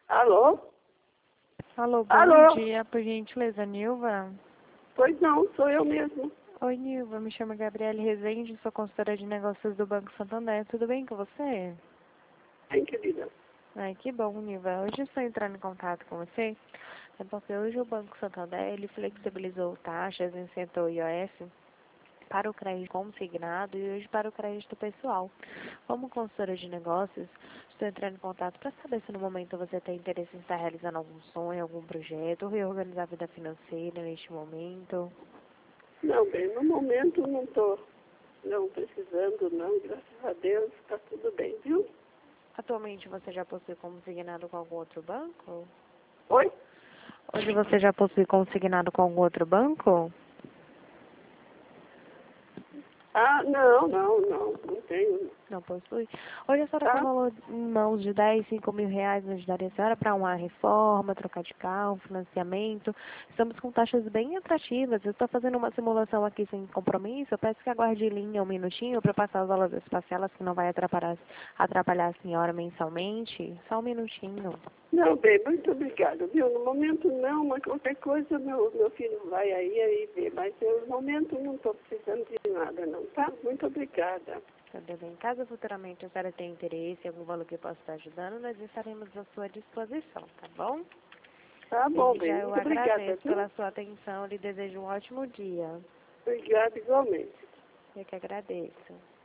Alô? Alô, bom Alô? dia, por gentileza, Nilva? Pois não, sou eu mesmo. Oi, Nilva, me chamo Gabriele Rezende, sou consultora de negócios do Banco Santander. Tudo bem com você? Bem, querida. Ai, que bom, Nilva. Hoje eu estou entrando em contato com você, é porque hoje o Banco Santander, ele flexibilizou taxas, isentou o IOF para o crédito consignado e hoje para o crédito pessoal. Como consultora de negócios, estou entrando em contato para saber se no momento você tem interesse em estar realizando algum sonho, algum projeto, ou reorganizar a vida financeira neste momento. Não, bem, no momento não estou não precisando, não. Graças a Deus, está tudo bem, viu? Atualmente você já possui consignado com algum outro banco? Oi? Hoje você já possui consignado com algum outro banco? Ah, não tenho. Não possui. Hoje a senhora com Tá? valor em mãos de 10, 5 mil reais nos ajudaria a senhora para uma reforma, trocar de carro, financiamento. Estamos com taxas bem atrativas. Eu estou fazendo uma simulação aqui sem compromisso. Eu peço que aguarde em linha um minutinho para passar os valores das parcelas, que não vai atrapalhar a senhora mensalmente. Só um minutinho. Não, bem, muito obrigada, viu? No momento não, mas qualquer coisa meu filho vai aí ver. Mas eu, no momento não estou precisando de nada, não, tá? Muito obrigada. Tudo bem. Caso futuramente a senhora tenha interesse em algum valor que eu possa estar ajudando, nós estaremos à sua disposição, tá bom? Tá bom, Desde bem, já eu muito obrigada, agradeço viu? pela sua atenção. Lhe desejo um ótimo dia. Obrigada igualmente. Eu que agradeço.